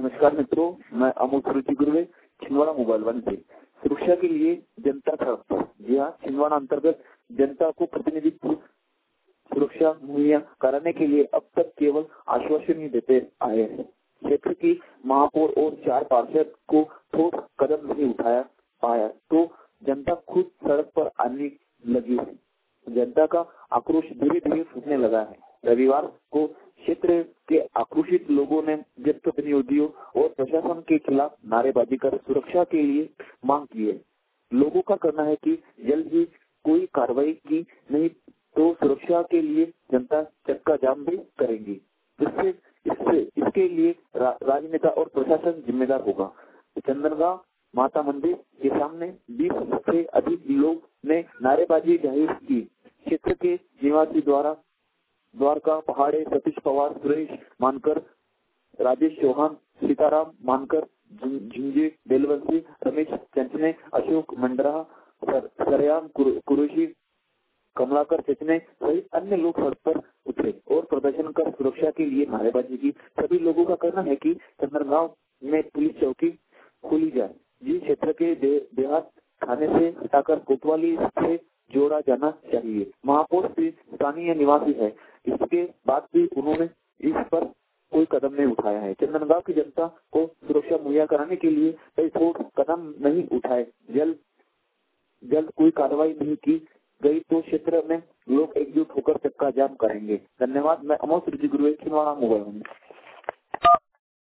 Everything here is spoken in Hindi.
नमस्कार मित्रों, मैं अमोद रुचि गुरुवे छिंदवाड़ा मोबाइल वन से। सुरक्षा के लिए जनता सड़क। जी हाँ, छिंदवाड़ा अंतर्गत जनता को प्रतिनिधित्व सुरक्षा मुहैया कराने के लिए अब तक केवल आश्वासन ही देते आए हैं। क्षेत्र की महापौर और 4 पार्षद को ठोस कदम नहीं उठाया पाया तो जनता खुद सड़क पर आने लगी है। जनता का आक्रोश धीरे धीरे फूटने लगा है। रविवार को क्षेत्र के आक्रोशित लोगों ने जनप्रतिनिधियों और प्रशासन के खिलाफ नारेबाजी कर सुरक्षा के लिए मांग की है। लोगों का कहना है कि जल्द ही कोई कार्रवाई की नहीं तो सुरक्षा के लिए जनता चक्का जाम भी करेंगी। इसके लिए राजनेता और प्रशासन जिम्मेदार होगा। चंदनगांव माता मंदिर के सामने 20 से अधिक लोग ने नारेबाजी जाहिर की। क्षेत्र के निवासी द्वारका पहाड़े, सतीश पवार, सुरेश मानकर, राजेश चौहान, सीताराम मानकर, झुंझे बेलवंशी, रमेश चंचने, अशोक मंडरा, सरयाम कुरेशी, कमलाकर चचने सहित अन्य लोग सड़क पर उतरे और प्रदर्शन कर सुरक्षा के लिए नारेबाजी की। सभी लोगों का कहना है कि चंदनगांव में पुलिस चौकी खोली जाए। जिस क्षेत्र के देहात थाने से हटाकर कोतवाली से जोड़ा जाना चाहिए। महापौर स्थानीय निवासी है, इसके बाद भी उन्होंने इस पर कोई कदम नहीं उठाया है। चंदनगांव की जनता को सुरक्षा मुहैया कराने के लिए कई ठोस कदम नहीं उठाए। जल्द कोई कार्रवाई नहीं की गई तो क्षेत्र में लोग एकजुट होकर चक्का जाम करेंगे। धन्यवाद। मैं अमोद रुचि गुरुवे छिंदवाड़ा मोबाइल वन।